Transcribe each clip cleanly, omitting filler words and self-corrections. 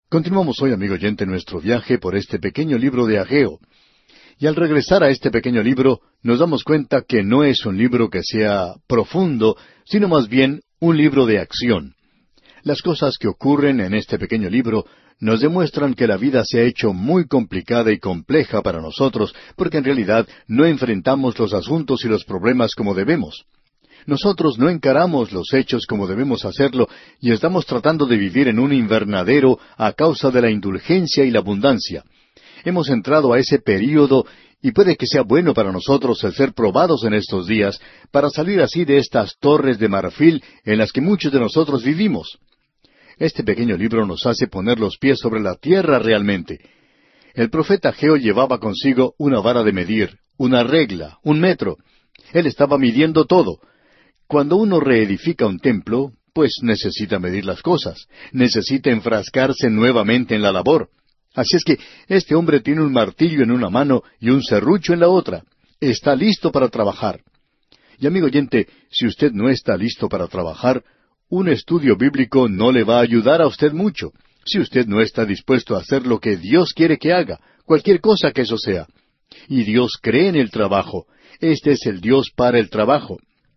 Continuamos hoy, amigo oyente, nuestro viaje por este pequeño libro de Ageo. Y al regresar a este pequeño libro, nos damos cuenta que no es un libro que sea profundo, sino más bien un libro de acción. Las cosas que ocurren en este pequeño libro nos demuestran que la vida se ha hecho muy complicada y compleja para nosotros, porque en realidad no enfrentamos los asuntos y los problemas como debemos. Nosotros no encaramos los hechos como debemos hacerlo y estamos tratando de vivir en un invernadero a causa de la indulgencia y la abundancia. Hemos entrado a ese período y puede que sea bueno para nosotros el ser probados en estos días para salir así de estas torres de marfil en las que muchos de nosotros vivimos. Este pequeño libro nos hace poner los pies sobre la tierra realmente. El profeta Ageo llevaba consigo una vara de medir, una regla, un metro. Él estaba midiendo todo. Cuando uno reedifica un templo, pues necesita medir las cosas, necesita enfrascarse nuevamente en la labor. Así es que este hombre tiene un martillo en una mano y un serrucho en la otra. Está listo para trabajar. Y amigo oyente, si usted no está listo para trabajar, un estudio bíblico no le va a ayudar a usted mucho, si usted no está dispuesto a hacer lo que Dios quiere que haga, cualquier cosa que eso sea. Y Dios cree en el trabajo. Este es el Dios para el trabajo.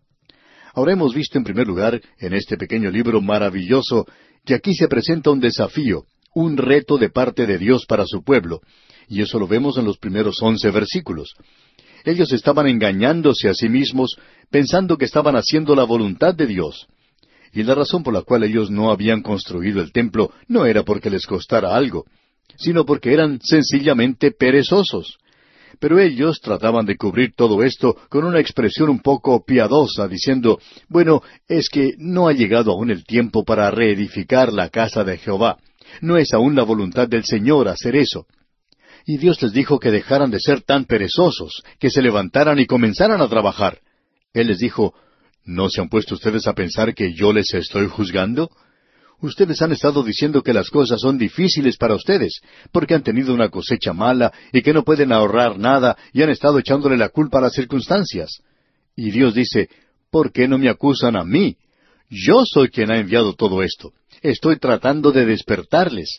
Ahora hemos visto en primer lugar, en este pequeño libro maravilloso, que aquí se presenta un desafío, un reto de parte de Dios para su pueblo, y eso lo vemos en los primeros 11 versículos. Ellos estaban engañándose a sí mismos, pensando que estaban haciendo la voluntad de Dios. Y la razón por la cual ellos no habían construido el templo no era porque les costara algo, sino porque eran sencillamente perezosos. Pero ellos trataban de cubrir todo esto con una expresión un poco piadosa, diciendo, bueno, es que no ha llegado aún el tiempo para reedificar la casa de Jehová. No es aún la voluntad del Señor hacer eso. Y Dios les dijo que dejaran de ser tan perezosos, que se levantaran y comenzaran a trabajar. Él les dijo, ¿no se han puesto ustedes a pensar que yo les estoy juzgando? Ustedes han estado diciendo que las cosas son difíciles para ustedes, porque han tenido una cosecha mala y que no pueden ahorrar nada y han estado echándole la culpa a las circunstancias. Y Dios dice, ¿por qué no me acusan a mí? Yo soy quien ha enviado todo esto. Estoy tratando de despertarles.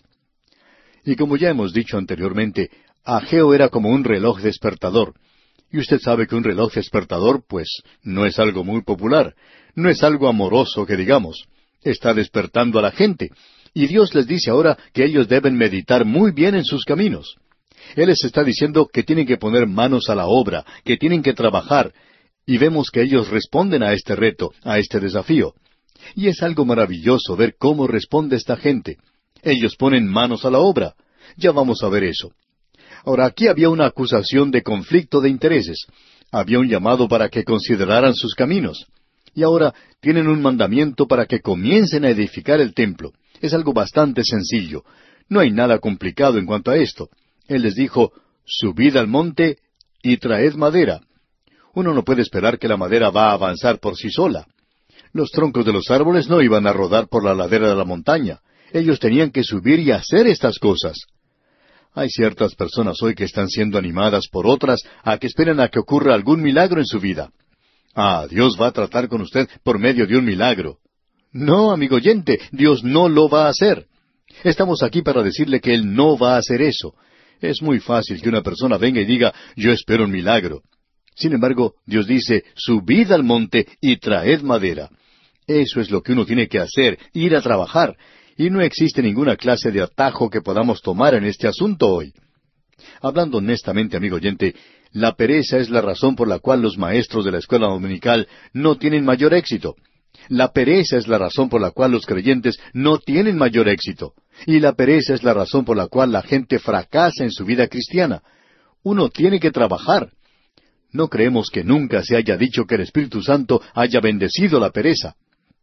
Y como ya hemos dicho anteriormente, Ageo era como un reloj despertador. Y usted sabe que un reloj despertador, pues, no es algo muy popular, no es algo amoroso que digamos. Está despertando a la gente. Y Dios les dice ahora que ellos deben meditar muy bien en sus caminos. Él les está diciendo que tienen que poner manos a la obra, que tienen que trabajar. Y vemos que ellos responden a este reto, a este desafío. Y es algo maravilloso ver cómo responde esta gente. Ellos ponen manos a la obra. Ya vamos a ver eso. Ahora, aquí había una acusación de conflicto de intereses. Había un llamado para que consideraran sus caminos. Y ahora tienen un mandamiento para que comiencen a edificar el templo. Es algo bastante sencillo. No hay nada complicado en cuanto a esto. Él les dijo, subid al monte y traed madera. Uno no puede esperar que la madera va a avanzar por sí sola. Los troncos de los árboles no iban a rodar por la ladera de la montaña. Ellos tenían que subir y hacer estas cosas. Hay ciertas personas hoy que están siendo animadas por otras a que esperen a que ocurra algún milagro en su vida. Dios va a tratar con usted por medio de un milagro. No, amigo oyente, Dios no lo va a hacer. Estamos aquí para decirle que Él no va a hacer eso. Es muy fácil que una persona venga y diga, yo espero un milagro. Sin embargo, Dios dice, subid al monte y traed madera. Eso es lo que uno tiene que hacer, ir a trabajar. Y no existe ninguna clase de atajo que podamos tomar en este asunto hoy. Hablando honestamente, amigo oyente, la pereza es la razón por la cual los maestros de la escuela dominical no tienen mayor éxito. La pereza es la razón por la cual los creyentes no tienen mayor éxito. Y la pereza es la razón por la cual la gente fracasa en su vida cristiana. Uno tiene que trabajar. No creemos que nunca se haya dicho que el Espíritu Santo haya bendecido la pereza.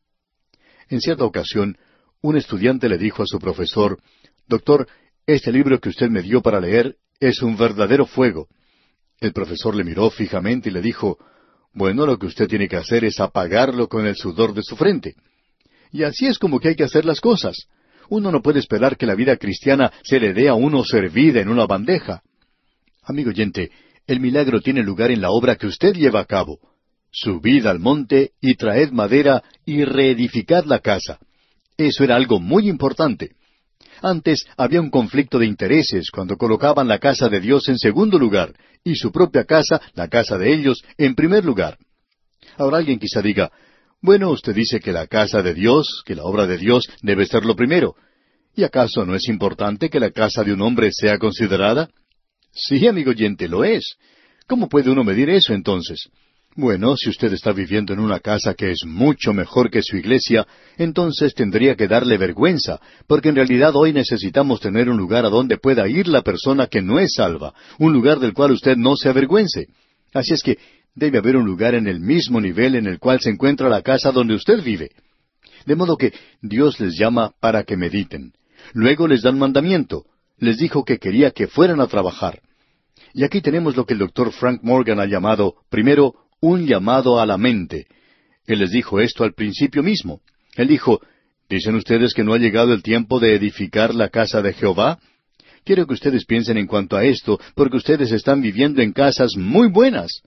En cierta ocasión, un estudiante le dijo a su profesor, «Doctor, este libro que usted me dio para leer es un verdadero fuego». El profesor le miró fijamente y le dijo, «Bueno, lo que usted tiene que hacer es apagarlo con el sudor de su frente». Y así es como que hay que hacer las cosas. Uno no puede esperar que la vida cristiana se le dé a uno servida en una bandeja. Amigo oyente, el milagro tiene lugar en la obra que usted lleva a cabo. Subid al monte y traed madera y reedificad la casa. Eso era algo muy importante. Antes había un conflicto de intereses cuando colocaban la casa de Dios en segundo lugar y su propia casa, la casa de ellos, en primer lugar. Ahora alguien quizá diga, bueno, usted dice que la casa de Dios, que la obra de Dios debe ser lo primero. ¿Y acaso no es importante que la casa de un hombre sea considerada? Sí, amigo oyente, lo es. ¿Cómo puede uno medir eso entonces? Bueno, si usted está viviendo en una casa que es mucho mejor que su iglesia, entonces tendría que darle vergüenza, porque en realidad hoy necesitamos tener un lugar a donde pueda ir la persona que no es salva, un lugar del cual usted no se avergüence. Así es que debe haber un lugar en el mismo nivel en el cual se encuentra la casa donde usted vive. De modo que Dios les llama para que mediten. Luego les da un mandamiento. Les dijo que quería que fueran a trabajar. Y aquí tenemos lo que el doctor Frank Morgan ha llamado, primero, un llamado a la mente. Él les dijo esto al principio mismo. Él dijo, ¿dicen ustedes que no ha llegado el tiempo de edificar la casa de Jehová? Quiero que ustedes piensen en cuanto a esto, porque ustedes están viviendo en casas muy buenas.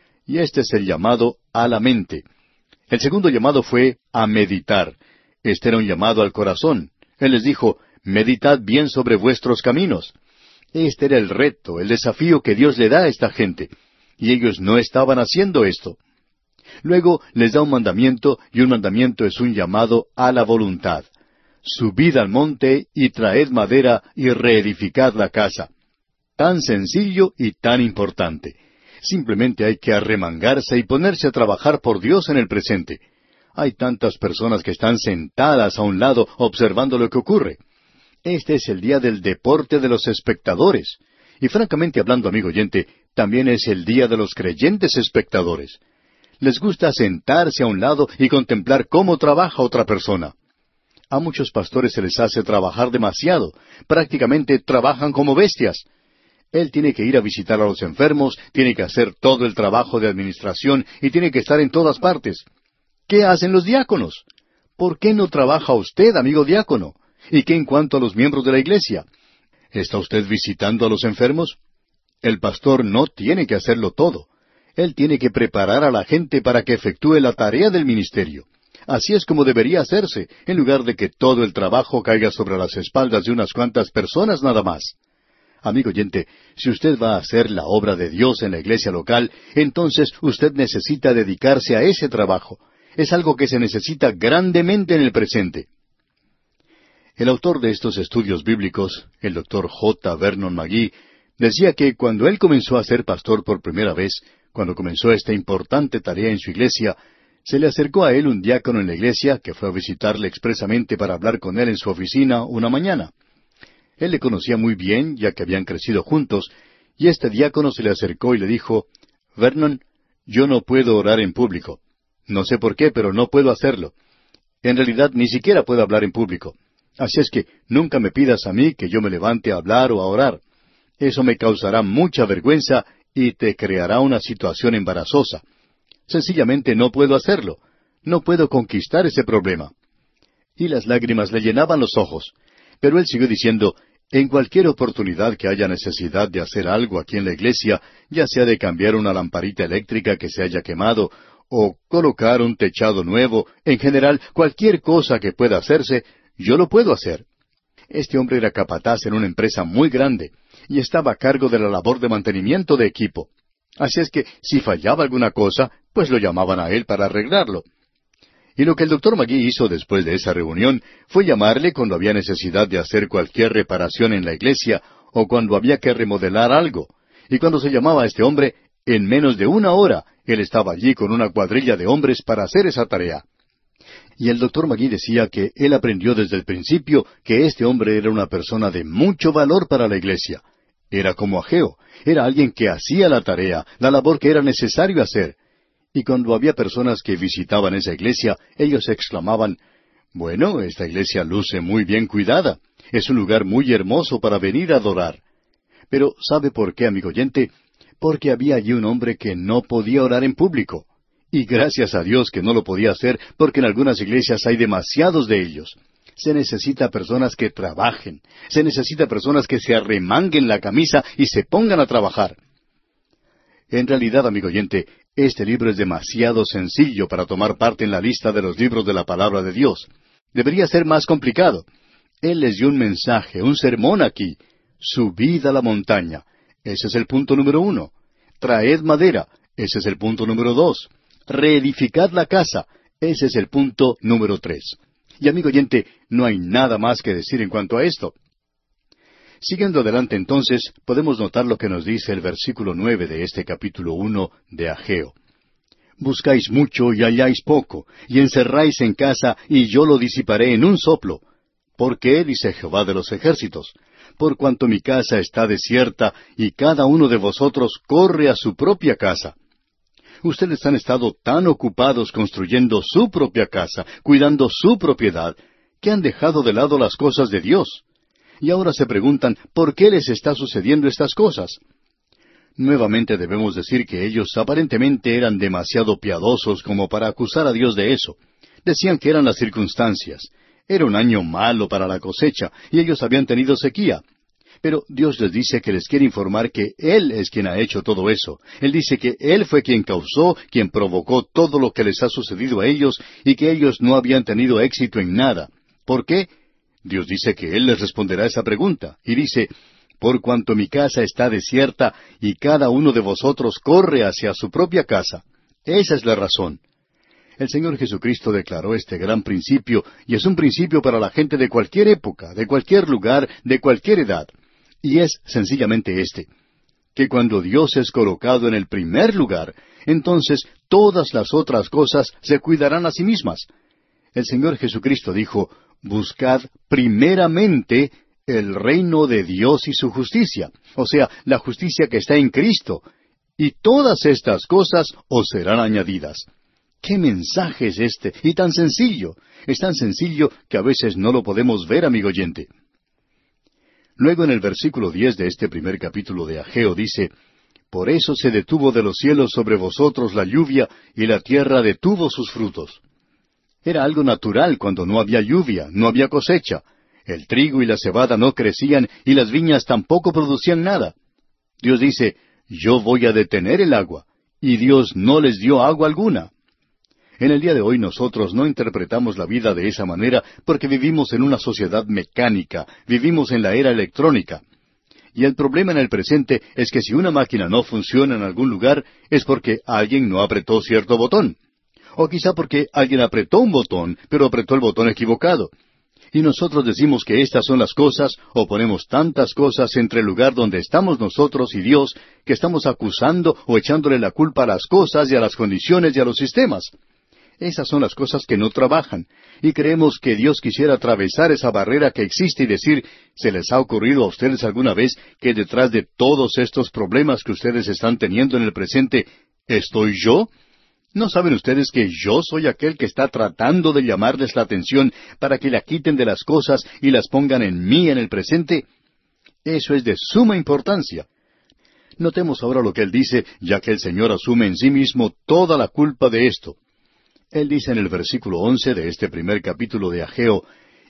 Y este es el llamado a la mente. El segundo llamado fue a meditar. Este era un llamado al corazón. Él les dijo, meditad bien sobre vuestros caminos. Este era el reto, el desafío que Dios le da a esta gente. Y ellos no estaban haciendo esto. Luego les da un mandamiento, y un mandamiento es un llamado a la voluntad. Subid al monte y traed madera y reedificad la casa. Tan sencillo y tan importante. Simplemente hay que arremangarse y ponerse a trabajar por Dios en el presente. Hay tantas personas que están sentadas a un lado observando lo que ocurre. Este es el día del deporte de los espectadores. Y francamente hablando, amigo oyente, también es el día de los creyentes espectadores. Les gusta sentarse a un lado y contemplar cómo trabaja otra persona. A muchos pastores se les hace trabajar demasiado. Prácticamente trabajan como bestias. Él tiene que ir a visitar a los enfermos, tiene que hacer todo el trabajo de administración y tiene que estar en todas partes. ¿Qué hacen los diáconos? ¿Por qué no trabaja usted, amigo diácono? ¿Y qué en cuanto a los miembros de la iglesia? ¿Está usted visitando a los enfermos? El pastor no tiene que hacerlo todo. Él tiene que preparar a la gente para que efectúe la tarea del ministerio. Así es como debería hacerse, en lugar de que todo el trabajo caiga sobre las espaldas de unas cuantas personas nada más. Amigo oyente, si usted va a hacer la obra de Dios en la iglesia local, entonces usted necesita dedicarse a ese trabajo. Es algo que se necesita grandemente en el presente. El autor de estos estudios bíblicos, el doctor J. Vernon McGee, decía que cuando él comenzó a ser pastor por primera vez, cuando comenzó esta importante tarea en su iglesia, se le acercó a él un diácono en la iglesia que fue a visitarle expresamente para hablar con él en su oficina una mañana. Él le conocía muy bien, ya que habían crecido juntos, y este diácono se le acercó y le dijo, Vernon, yo no puedo orar en público. No sé por qué, pero no puedo hacerlo. En realidad, ni siquiera puedo hablar en público. Así es que nunca me pidas a mí que yo me levante a hablar o a orar. Eso me causará mucha vergüenza y te creará una situación embarazosa. Sencillamente no puedo hacerlo. No puedo conquistar ese problema. Y las lágrimas le llenaban los ojos. Pero él siguió diciendo, en cualquier oportunidad que haya necesidad de hacer algo aquí en la iglesia, ya sea de cambiar una lamparita eléctrica que se haya quemado, o colocar un techado nuevo, en general, cualquier cosa que pueda hacerse, yo lo puedo hacer. Este hombre era capataz en una empresa muy grande, y estaba a cargo de la labor de mantenimiento de equipo. Así es que, si fallaba alguna cosa, pues lo llamaban a él para arreglarlo. Y lo que el doctor McGee hizo después de esa reunión fue llamarle cuando había necesidad de hacer cualquier reparación en la iglesia o cuando había que remodelar algo. Y cuando se llamaba a este hombre, en menos de una hora, él estaba allí con una cuadrilla de hombres para hacer esa tarea. Y el doctor McGee decía que él aprendió desde el principio que este hombre era una persona de mucho valor para la iglesia. Era como Ageo, era alguien que hacía la tarea, la labor que era necesario hacer. Y cuando había personas que visitaban esa iglesia, ellos exclamaban, bueno, esta iglesia luce muy bien cuidada. Es un lugar muy hermoso para venir a adorar. Pero, ¿sabe por qué, amigo oyente? Porque había allí un hombre que no podía orar en público. Y gracias a Dios que no lo podía hacer, porque en algunas iglesias hay demasiados de ellos. Se necesita personas que trabajen. Se necesita personas que se arremanguen la camisa y se pongan a trabajar. En realidad, amigo oyente, este libro es demasiado sencillo para tomar parte en la lista de los libros de la palabra de Dios. Debería ser más complicado. Él les dio un mensaje, un sermón aquí. Subid a la montaña. Ese es el punto número 1. Traed madera. Ese es el punto número 2. Reedificad la casa. Ese es el punto número 3. Y amigo oyente, no hay nada más que decir en cuanto a esto. Siguiendo adelante entonces, podemos notar lo que nos dice el versículo 9 de este capítulo 1 de Ageo. Buscáis mucho y halláis poco, y encerráis en casa, y yo lo disiparé en un soplo. ¿Por qué? Dice Jehová de los ejércitos. Por cuanto mi casa está desierta, y cada uno de vosotros corre a su propia casa. Ustedes han estado tan ocupados construyendo su propia casa, cuidando su propiedad, que han dejado de lado las cosas de Dios. Y ahora se preguntan, ¿por qué les está sucediendo estas cosas? Nuevamente debemos decir que ellos aparentemente eran demasiado piadosos como para acusar a Dios de eso. Decían que eran las circunstancias. Era un año malo para la cosecha, y ellos habían tenido sequía. Pero Dios les dice que les quiere informar que Él es quien ha hecho todo eso. Él dice que Él fue quien causó, quien provocó todo lo que les ha sucedido a ellos, y que ellos no habían tenido éxito en nada. ¿Por qué? Dios dice que Él les responderá esa pregunta, y dice, por cuanto mi casa está desierta, y cada uno de vosotros corre hacia su propia casa. Esa es la razón. El Señor Jesucristo declaró este gran principio, y es un principio para la gente de cualquier época, de cualquier lugar, de cualquier edad. Y es sencillamente este, que cuando Dios es colocado en el primer lugar, entonces todas las otras cosas se cuidarán a sí mismas. El Señor Jesucristo dijo, buscad primeramente el reino de Dios y su justicia, o sea, la justicia que está en Cristo, y todas estas cosas os serán añadidas. ¿Qué mensaje es este? Y tan sencillo. Es tan sencillo que a veces no lo podemos ver, amigo oyente. Luego en el versículo 10 de este primer capítulo de Ageo dice, por eso se detuvo de los cielos sobre vosotros la lluvia, y la tierra detuvo sus frutos. Era algo natural cuando no había lluvia, no había cosecha. El trigo y la cebada no crecían, y las viñas tampoco producían nada. Dios dice, yo voy a detener el agua, y Dios no les dio agua alguna. En el día de hoy nosotros no interpretamos la vida de esa manera porque vivimos en una sociedad mecánica, vivimos en la era electrónica. Y el problema en el presente es que si una máquina no funciona en algún lugar es porque alguien no apretó cierto botón. O quizá porque alguien apretó un botón, pero apretó el botón equivocado. Y nosotros decimos que estas son las cosas, o ponemos tantas cosas entre el lugar donde estamos nosotros y Dios, que estamos acusando o echándole la culpa a las cosas y a las condiciones y a los sistemas. Esas son las cosas que no trabajan, y creemos que Dios quisiera atravesar esa barrera que existe y decir, ¿se les ha ocurrido a ustedes alguna vez que detrás de todos estos problemas que ustedes están teniendo en el presente, estoy yo? ¿No saben ustedes que yo soy aquel que está tratando de llamarles la atención para que la quiten de las cosas y las pongan en mí en el presente? Eso es de suma importancia. Notemos ahora lo que él dice, ya que el Señor asume en sí mismo toda la culpa de esto. Él dice en el versículo 11 de este primer capítulo de Ageo,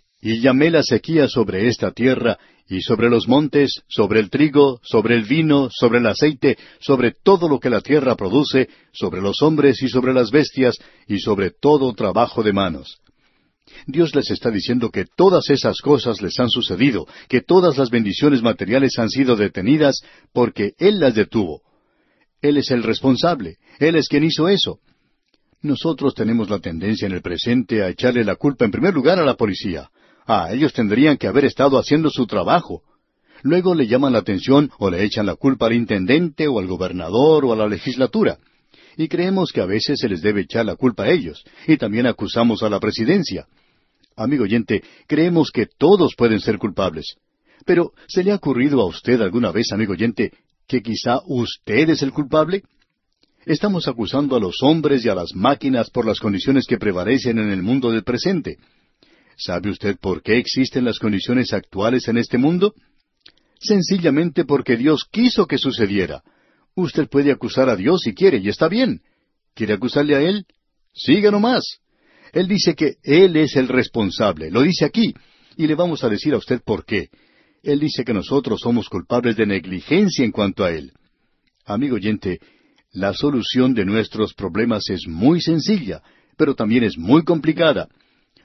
y llamé la sequía sobre esta tierra, y sobre los montes, sobre el trigo, sobre el vino, sobre el aceite, sobre todo lo que la tierra produce, sobre los hombres y sobre las bestias, y sobre todo trabajo de manos. Dios les está diciendo que todas esas cosas les han sucedido, que todas las bendiciones materiales han sido detenidas, porque Él las detuvo. Él es el responsable, Él es quien hizo eso. Nosotros tenemos la tendencia en el presente a echarle la culpa en primer lugar a la policía. Ellos tendrían que haber estado haciendo su trabajo. Luego le llaman la atención o le echan la culpa al intendente o al gobernador o a la legislatura. Y creemos que a veces se les debe echar la culpa a ellos. Y también acusamos a la presidencia. Amigo oyente, creemos que todos pueden ser culpables. Pero, ¿se le ha ocurrido a usted alguna vez, amigo oyente, que quizá usted es el culpable? Estamos acusando a los hombres y a las máquinas por las condiciones que prevalecen en el mundo del presente. ¿Sabe usted por qué existen las condiciones actuales en este mundo? Sencillamente porque Dios quiso que sucediera. Usted puede acusar a Dios si quiere, y está bien. ¿Quiere acusarle a Él? Siga nomás. Él dice que Él es el responsable, lo dice aquí, y le vamos a decir a usted por qué. Él dice que nosotros somos culpables de negligencia en cuanto a Él. Amigo oyente, la solución de nuestros problemas es muy sencilla, pero también es muy complicada.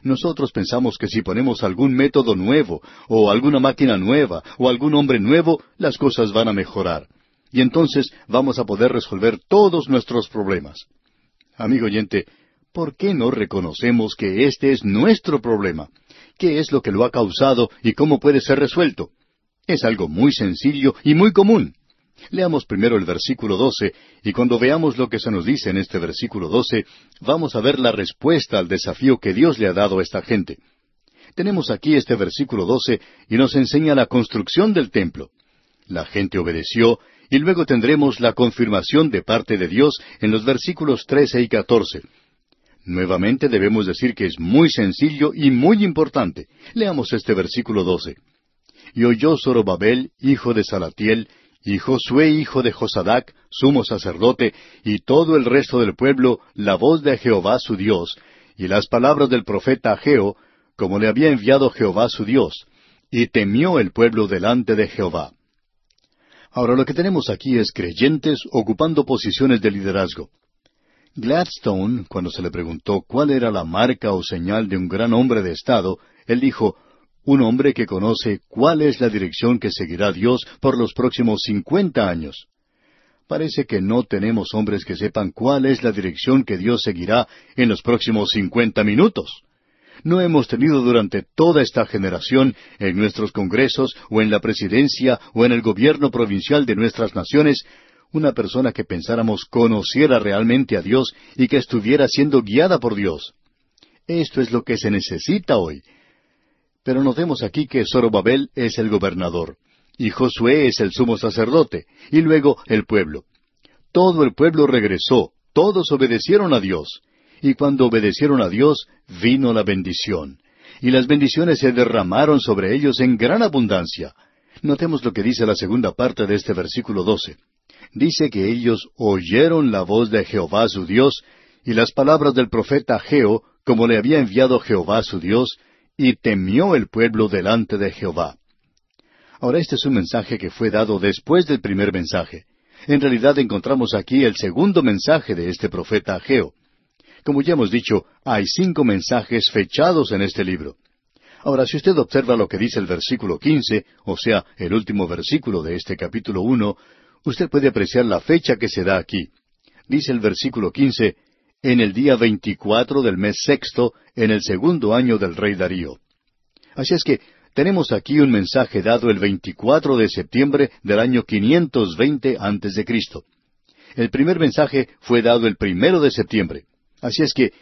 Nosotros pensamos que si ponemos algún método nuevo, o alguna máquina nueva, o algún hombre nuevo, las cosas van a mejorar. Y entonces vamos a poder resolver todos nuestros problemas. Amigo oyente, ¿por qué no reconocemos que este es nuestro problema? ¿Qué es lo que lo ha causado y cómo puede ser resuelto? Es algo muy sencillo y muy común. Leamos primero el versículo 12, y cuando veamos lo que se nos dice en este versículo 12, vamos a ver la respuesta al desafío que Dios le ha dado a esta gente. Tenemos aquí este versículo 12, y nos enseña la construcción del templo. La gente obedeció, y luego tendremos la confirmación de parte de Dios en los versículos 13 y 14. Nuevamente debemos decir que es muy sencillo y muy importante. Leamos este versículo 12. Y oyó Zorobabel, hijo de Salatiel, y Josué, hijo de Josadac, sumo sacerdote, y todo el resto del pueblo, la voz de Jehová su Dios, y las palabras del profeta Ageo, como le había enviado Jehová su Dios, y temió el pueblo delante de Jehová. Ahora lo que tenemos aquí es creyentes ocupando posiciones de liderazgo. Gladstone, cuando se le preguntó cuál era la marca o señal de un gran hombre de Estado, él dijo, un hombre que conoce cuál es la dirección que seguirá Dios por los próximos 50 años. Parece que no tenemos hombres que sepan cuál es la dirección que Dios seguirá en los próximos 50 minutos. No hemos tenido durante toda esta generación en nuestros congresos o en la presidencia o en el gobierno provincial de nuestras naciones una persona que pensáramos conociera realmente a Dios y que estuviera siendo guiada por Dios. Esto es lo que se necesita hoy. Pero notemos aquí que Zorobabel es el gobernador, y Josué es el sumo sacerdote, y luego el pueblo. Todo el pueblo regresó, todos obedecieron a Dios, y cuando obedecieron a Dios, vino la bendición. Y las bendiciones se derramaron sobre ellos en gran abundancia. Notemos lo que dice la segunda parte de este versículo 12. Dice que ellos oyeron la voz de Jehová su Dios, y las palabras del profeta Ageo, como le había enviado Jehová su Dios, y temió el pueblo delante de Jehová. Ahora este es un mensaje que fue dado después del primer mensaje. En realidad encontramos aquí el segundo mensaje de este profeta Ageo. Como ya hemos dicho, hay 5 mensajes fechados en este libro. Ahora, si usted observa lo que dice el versículo 15, o sea, el último versículo de este capítulo 1, usted puede apreciar la fecha que se da aquí. Dice el versículo 15, en el día 24 del mes sexto, en el segundo año del rey Darío. Así es que tenemos aquí un mensaje dado el 24 de septiembre del año 520 antes de Cristo. El primer mensaje fue dado el 1 de septiembre. Así es que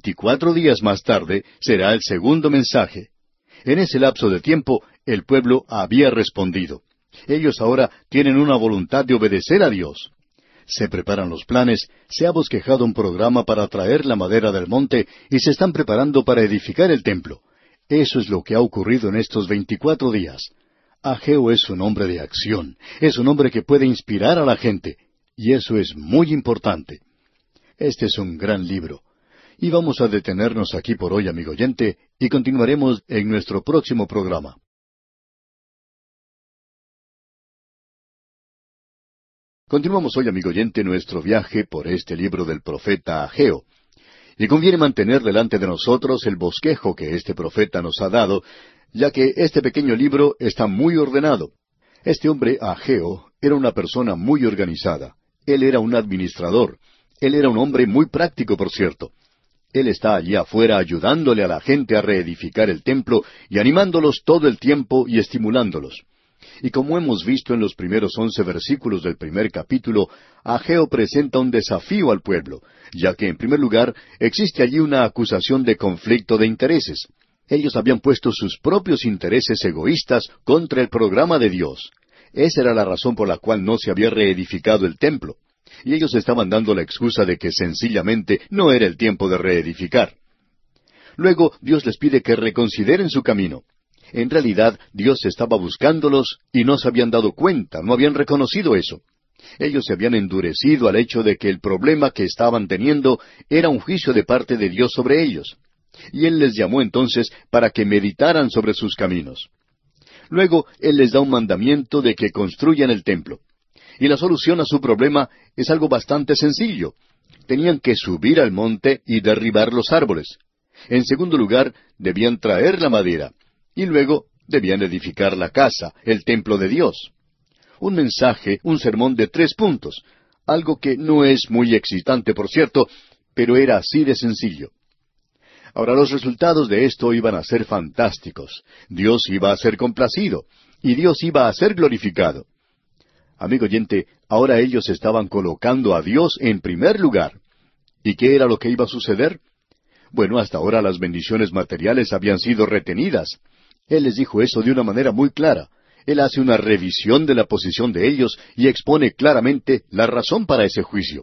24 días más tarde será el segundo mensaje. En ese lapso de tiempo el pueblo había respondido. Ellos ahora tienen una voluntad de obedecer a Dios. Se preparan los planes, se ha bosquejado un programa para traer la madera del monte y se están preparando para edificar el templo. Eso es lo que ha ocurrido en estos 24 días. Ageo es un hombre de acción, es un hombre que puede inspirar a la gente, y eso es muy importante. Este es un gran libro. Y vamos a detenernos aquí por hoy, amigo oyente, y continuaremos en nuestro próximo programa. Continuamos hoy, amigo oyente, nuestro viaje por este libro del profeta Ageo. Y conviene mantener delante de nosotros el bosquejo que este profeta nos ha dado, ya que este pequeño libro está muy ordenado. Este hombre, Ageo, era una persona muy organizada. Él era un administrador. Él era un hombre muy práctico, por cierto. Él está allí afuera ayudándole a la gente a reedificar el templo y animándolos todo el tiempo y estimulándolos. Y como hemos visto en los primeros 11 versículos del primer capítulo, Ageo presenta un desafío al pueblo, ya que en primer lugar existe allí una acusación de conflicto de intereses. Ellos habían puesto sus propios intereses egoístas contra el programa de Dios. Esa era la razón por la cual no se había reedificado el templo. Y ellos estaban dando la excusa de que sencillamente no era el tiempo de reedificar. Luego Dios les pide que reconsideren su camino. En realidad, Dios estaba buscándolos y no se habían dado cuenta, no habían reconocido eso. Ellos se habían endurecido al hecho de que el problema que estaban teniendo era un juicio de parte de Dios sobre ellos. Y Él les llamó entonces para que meditaran sobre sus caminos. Luego, Él les da un mandamiento de que construyan el templo. Y la solución a su problema es algo bastante sencillo. Tenían que subir al monte y derribar los árboles. En segundo lugar, debían traer la madera. Y luego debían edificar la casa, el templo de Dios. Un mensaje, un sermón de 3 puntos. Algo que no es muy excitante, por cierto, pero era así de sencillo. Ahora, los resultados de esto iban a ser fantásticos. Dios iba a ser complacido, y Dios iba a ser glorificado. Amigo oyente, ahora ellos estaban colocando a Dios en primer lugar. ¿Y qué era lo que iba a suceder? Bueno, hasta ahora las bendiciones materiales habían sido retenidas. Él les dijo eso de una manera muy clara. Él hace una revisión de la posición de ellos y expone claramente la razón para ese juicio.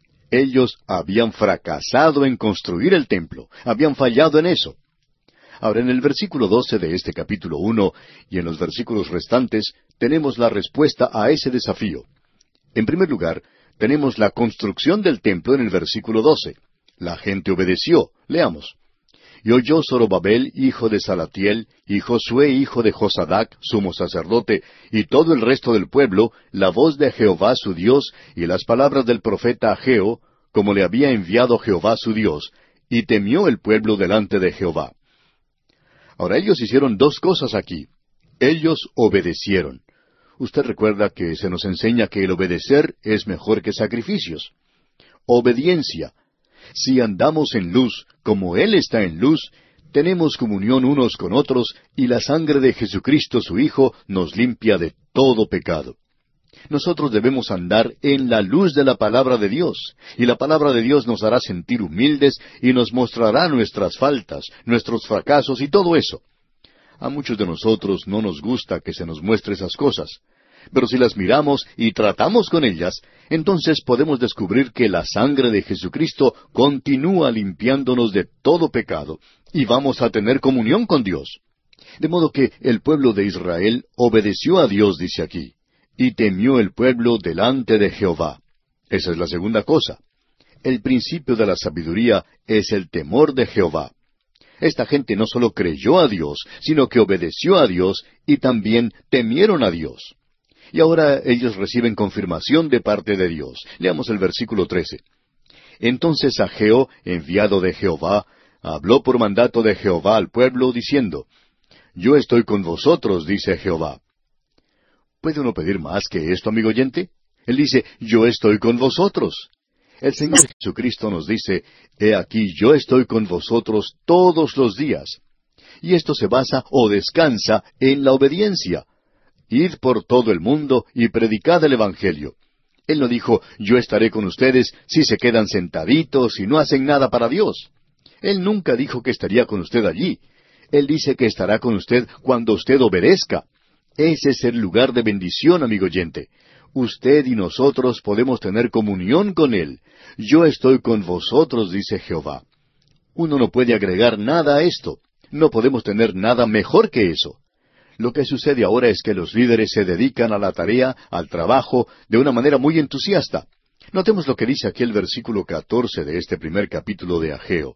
Ellos habían fracasado en construir el templo, habían fallado en eso. Ahora, en el versículo 12 de este capítulo 1 y en los versículos restantes, tenemos la respuesta a ese desafío. En primer lugar, tenemos la construcción del templo en el versículo 12. La gente obedeció. Leamos. Y oyó Zorobabel, hijo de Salatiel, y Josué, hijo de Josadac, sumo sacerdote, y todo el resto del pueblo, la voz de Jehová su Dios, y las palabras del profeta Ageo, como le había enviado Jehová su Dios, y temió el pueblo delante de Jehová. Ahora ellos hicieron 2 cosas aquí. Ellos obedecieron. Usted recuerda que se nos enseña que el obedecer es mejor que sacrificios. Obediencia. Si andamos en luz, como Él está en luz, tenemos comunión unos con otros, y la sangre de Jesucristo su Hijo nos limpia de todo pecado. Nosotros debemos andar en la luz de la palabra de Dios, y la palabra de Dios nos hará sentir humildes y nos mostrará nuestras faltas, nuestros fracasos y todo eso. A muchos de nosotros no nos gusta que se nos muestre esas cosas. Pero si las miramos y tratamos con ellas, entonces podemos descubrir que la sangre de Jesucristo continúa limpiándonos de todo pecado, y vamos a tener comunión con Dios. De modo que el pueblo de Israel obedeció a Dios, dice aquí, y temió el pueblo delante de Jehová. Esa es la segunda cosa. El principio de la sabiduría es el temor de Jehová. Esta gente no solo creyó a Dios, sino que obedeció a Dios y también temieron a Dios. Y ahora ellos reciben confirmación de parte de Dios. Leamos el versículo 13. Entonces Ageo, enviado de Jehová, habló por mandato de Jehová al pueblo, diciendo, Yo estoy con vosotros, dice Jehová. ¿Puede uno pedir más que esto, amigo oyente? Él dice, Yo estoy con vosotros. El Señor Jesucristo nos dice, He aquí, yo estoy con vosotros todos los días. Y esto se basa o descansa en la obediencia. Id por todo el mundo y predicad el Evangelio. Él no dijo, yo estaré con ustedes si se quedan sentaditos y no hacen nada para Dios. Él nunca dijo que estaría con usted allí. Él dice que estará con usted cuando usted obedezca. Ese es el lugar de bendición, amigo oyente. Usted y nosotros podemos tener comunión con Él. Yo estoy con vosotros, dice Jehová. Uno no puede agregar nada a esto. No podemos tener nada mejor que eso. Lo que sucede ahora es que los líderes se dedican a la tarea, al trabajo, de una manera muy entusiasta. Notemos lo que dice aquí el versículo 14 de este primer capítulo de Ageo.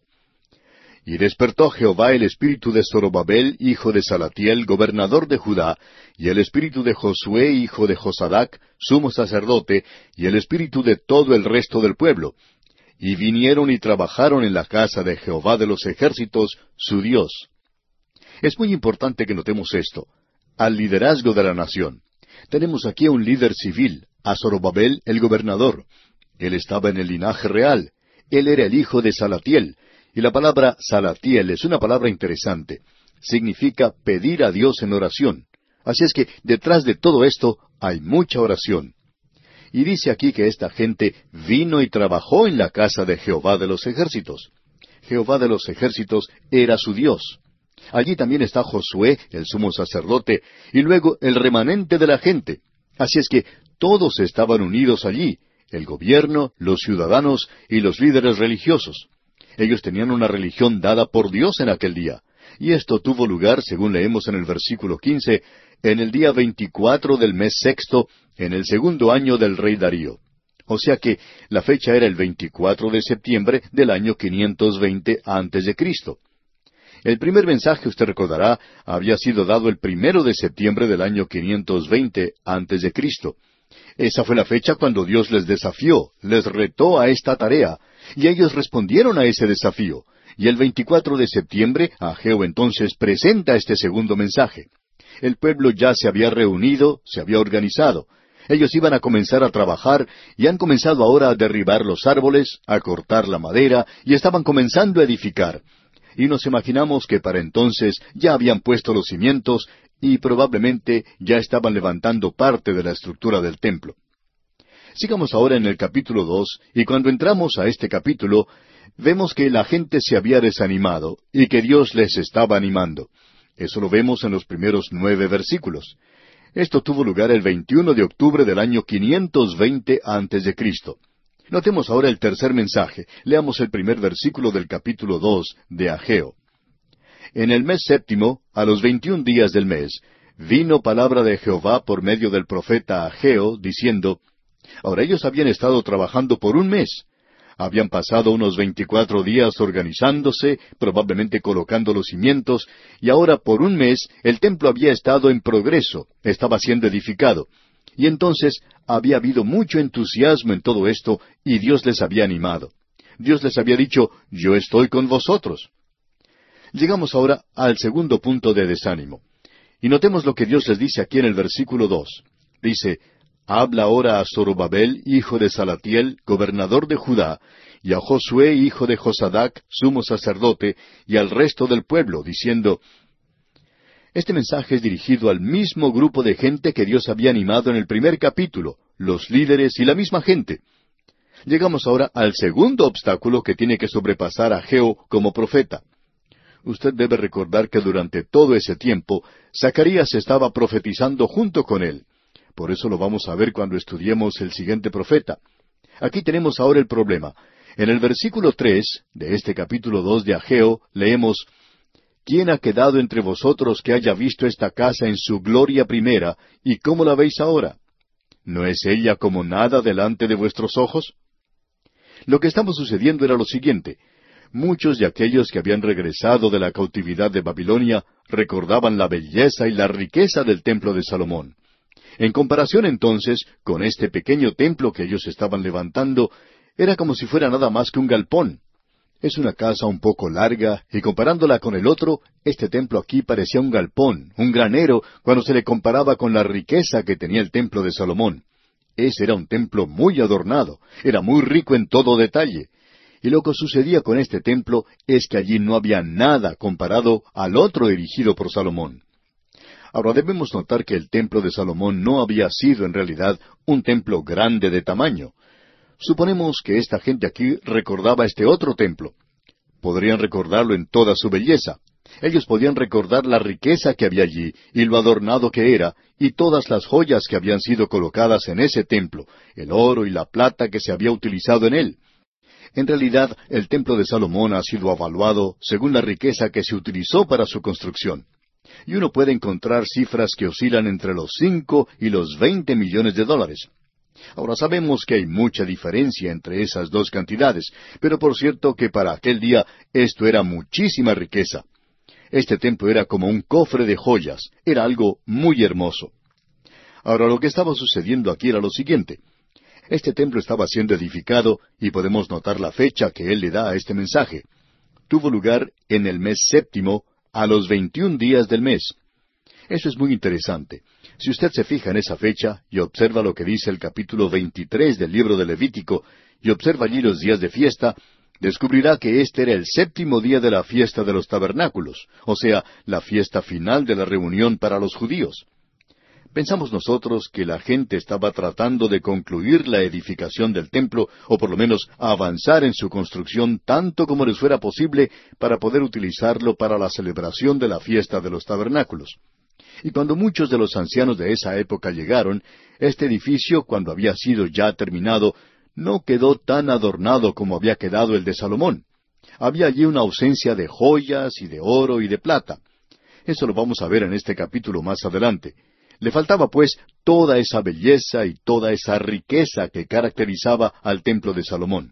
Y despertó Jehová el espíritu de Zorobabel, hijo de Salatiel, gobernador de Judá, y el espíritu de Josué, hijo de Josadac, sumo sacerdote, y el espíritu de todo el resto del pueblo. Y vinieron y trabajaron en la casa de Jehová de los ejércitos, su Dios. Es muy importante que notemos esto. Al liderazgo de la nación. Tenemos aquí a un líder civil, a Zorobabel, el gobernador. Él estaba en el linaje real. Él era el hijo de Salatiel. Y la palabra Salatiel es una palabra interesante. Significa pedir a Dios en oración. Así es que detrás de todo esto hay mucha oración. Y dice aquí que esta gente vino y trabajó en la casa de Jehová de los ejércitos. Jehová de los ejércitos era su Dios. Allí también está Josué, el sumo sacerdote, y luego el remanente de la gente. Así es que todos estaban unidos allí, el gobierno, los ciudadanos y los líderes religiosos. Ellos tenían una religión dada por Dios en aquel día. Y esto tuvo lugar, según leemos en el versículo 15, en el día 24 del mes sexto, en el 2º año del rey Darío. O sea que la fecha era el 24 de septiembre del año 520 antes de Cristo. El primer mensaje, usted recordará, había sido dado el 1 de septiembre del año 520 antes de Cristo. Esa fue la fecha cuando Dios les desafió, les retó a esta tarea, y ellos respondieron a ese desafío. Y el 24 de septiembre, Ageo entonces presenta este segundo mensaje. El pueblo ya se había reunido, se había organizado. Ellos iban a comenzar a trabajar y han comenzado ahora a derribar los árboles, a cortar la madera y estaban comenzando a edificar. Y nos imaginamos que para entonces ya habían puesto los cimientos y probablemente ya estaban levantando parte de la estructura del templo. Sigamos ahora en el capítulo 2, y cuando entramos a este capítulo, vemos que la gente se había desanimado y que Dios les estaba animando. Eso lo vemos en los primeros 9 versículos. Esto tuvo lugar el 21 de octubre del año 520 a.C. Notemos ahora el tercer mensaje. Leamos el primer versículo del capítulo 2 de Ageo. En el mes séptimo, a los 21 días del mes, vino palabra de Jehová por medio del profeta Ageo, diciendo, ahora ellos habían estado trabajando por un mes. Habían pasado unos 24 días organizándose, probablemente colocando los cimientos, y ahora por un mes el templo había estado en progreso, estaba siendo edificado. Y entonces había habido mucho entusiasmo en todo esto, y Dios les había animado. Dios les había dicho, yo estoy con vosotros. Llegamos ahora al segundo punto de desánimo. Y notemos lo que Dios les dice aquí en el versículo 2. Dice, habla ahora a Zorobabel, hijo de Salatiel, gobernador de Judá, y a Josué, hijo de Josadac, sumo sacerdote, y al resto del pueblo, diciendo, este mensaje es dirigido al mismo grupo de gente que Dios había animado en el primer capítulo, los líderes y la misma gente. Llegamos ahora al segundo obstáculo que tiene que sobrepasar a Ageo como profeta. Usted debe recordar que durante todo ese tiempo, Zacarías estaba profetizando junto con él. Por eso lo vamos a ver cuando estudiemos el siguiente profeta. Aquí tenemos ahora el problema. En el versículo 3 de este capítulo 2 de Ageo leemos, ¿quién ha quedado entre vosotros que haya visto esta casa en su gloria primera, y cómo la veis ahora? ¿No es ella como nada delante de vuestros ojos? Lo que estaba sucediendo era lo siguiente. Muchos de aquellos que habían regresado de la cautividad de Babilonia recordaban la belleza y la riqueza del templo de Salomón. En comparación entonces con este pequeño templo que ellos estaban levantando, era como si fuera nada más que un galpón. Es una casa un poco larga, y comparándola con el otro, este templo aquí parecía un galpón, un granero, cuando se le comparaba con la riqueza que tenía el templo de Salomón. Ese era un templo muy adornado, era muy rico en todo detalle. Y lo que sucedía con este templo es que allí no había nada comparado al otro erigido por Salomón. Ahora debemos notar que el templo de Salomón no había sido en realidad un templo grande de tamaño. Suponemos que esta gente aquí recordaba este otro templo. Podrían recordarlo en toda su belleza. Ellos podían recordar la riqueza que había allí, y lo adornado que era, y todas las joyas que habían sido colocadas en ese templo, el oro y la plata que se había utilizado en él. En realidad, el templo de Salomón ha sido evaluado según la riqueza que se utilizó para su construcción. Y uno puede encontrar cifras que oscilan entre los 5 y los 20 millones de dólares. Ahora sabemos que hay mucha diferencia entre esas dos cantidades, pero por cierto que para aquel día esto era muchísima riqueza. Este templo era como un cofre de joyas, era algo muy hermoso. Ahora lo que estaba sucediendo aquí era lo siguiente. Este templo estaba siendo edificado y podemos notar la fecha que él le da a este mensaje. Tuvo lugar en el mes séptimo, a los 21 días del mes. Eso es muy interesante. Si usted se fija en esa fecha y observa lo que dice el capítulo 23 del libro de Levítico, y observa allí los días de fiesta, descubrirá que este era el séptimo día de la fiesta de los tabernáculos, o sea, la fiesta final de la reunión para los judíos. Pensamos nosotros que la gente estaba tratando de concluir la edificación del templo, o por lo menos avanzar en su construcción tanto como les fuera posible para poder utilizarlo para la celebración de la fiesta de los tabernáculos. Y cuando muchos de los ancianos de esa época llegaron, este edificio, cuando había sido ya terminado, no quedó tan adornado como había quedado el de Salomón. Había allí una ausencia de joyas y de oro y de plata. Eso lo vamos a ver en este capítulo más adelante. Le faltaba pues toda esa belleza y toda esa riqueza que caracterizaba al templo de Salomón.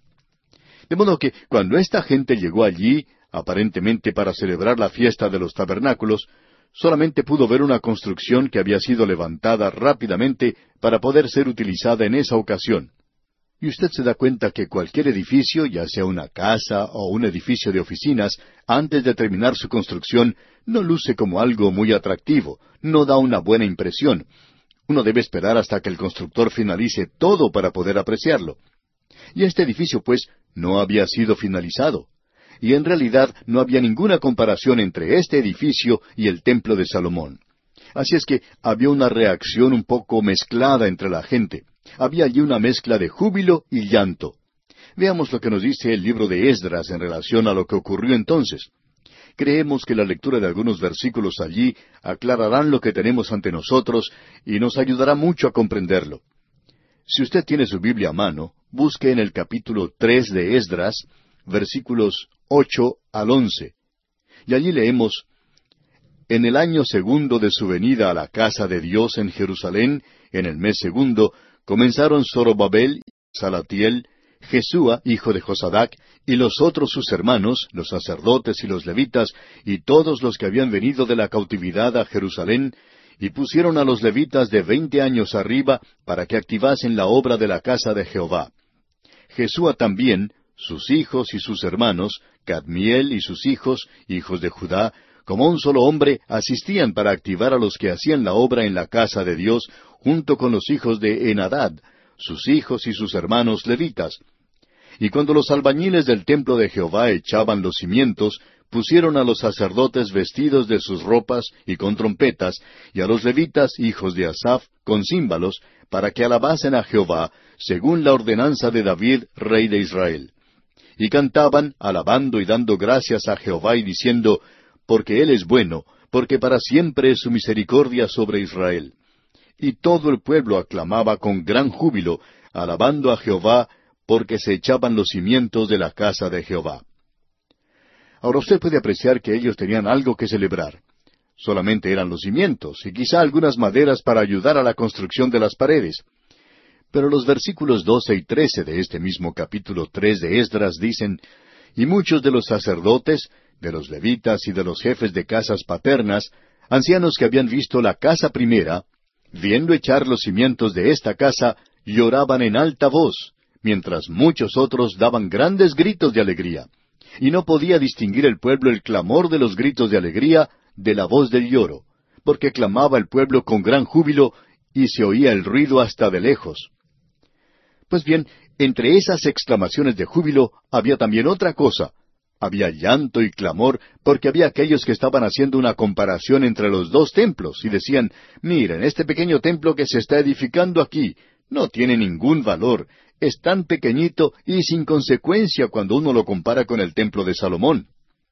De modo que cuando esta gente llegó allí, aparentemente para celebrar la fiesta de los tabernáculos, solamente pudo ver una construcción que había sido levantada rápidamente para poder ser utilizada en esa ocasión. Y usted se da cuenta que cualquier edificio, ya sea una casa o un edificio de oficinas, antes de terminar su construcción, no luce como algo muy atractivo, no da una buena impresión. Uno debe esperar hasta que el constructor finalice todo para poder apreciarlo. Y este edificio, pues, no había sido finalizado. Y en realidad no había ninguna comparación entre este edificio y el templo de Salomón. Así es que había una reacción un poco mezclada entre la gente. Había allí una mezcla de júbilo y llanto. Veamos lo que nos dice el libro de Esdras en relación a lo que ocurrió entonces. Creemos que la lectura de algunos versículos allí aclararán lo que tenemos ante nosotros y nos ayudará mucho a comprenderlo. Si usted tiene su Biblia a mano, busque en el capítulo 3 de Esdras, versículos 8 al 11. Y allí leemos: En el año segundo de su venida a la casa de Dios en Jerusalén, en el mes segundo, comenzaron Zorobabel, Salatiel, Jesúa, hijo de Josadac, y los otros sus hermanos, los sacerdotes y los levitas, y todos los que habían venido de la cautividad a Jerusalén, y pusieron a los levitas de 20 años arriba para que activasen la obra de la casa de Jehová. Jesúa también, sus hijos y sus hermanos, Cadmiel y sus hijos, hijos de Judá, como un solo hombre, asistían para activar a los que hacían la obra en la casa de Dios, junto con los hijos de Enadad, sus hijos y sus hermanos levitas. Y cuando los albañiles del templo de Jehová echaban los cimientos, pusieron a los sacerdotes vestidos de sus ropas y con trompetas, y a los levitas, hijos de Asaph, con címbalos, para que alabasen a Jehová, según la ordenanza de David, rey de Israel. Y cantaban, alabando y dando gracias a Jehová y diciendo: Porque Él es bueno, porque para siempre es su misericordia sobre Israel. Y todo el pueblo aclamaba con gran júbilo, alabando a Jehová, porque se echaban los cimientos de la casa de Jehová. Ahora usted puede apreciar que ellos tenían algo que celebrar. Solamente eran los cimientos, y quizá algunas maderas para ayudar a la construcción de las paredes. Pero los versículos 12 y 13 de este mismo capítulo 3 de Esdras dicen: Y muchos de los sacerdotes, de los levitas y de los jefes de casas paternas, ancianos que habían visto la casa primera, viendo echar los cimientos de esta casa, lloraban en alta voz, mientras muchos otros daban grandes gritos de alegría. Y no podía distinguir el pueblo el clamor de los gritos de alegría de la voz del lloro, porque clamaba el pueblo con gran júbilo, y se oía el ruido hasta de lejos. Pues bien, entre esas exclamaciones de júbilo había también otra cosa. Había llanto y clamor, porque había aquellos que estaban haciendo una comparación entre los dos templos, y decían: Miren, este pequeño templo que se está edificando aquí no tiene ningún valor, es tan pequeñito y sin consecuencia cuando uno lo compara con el templo de Salomón.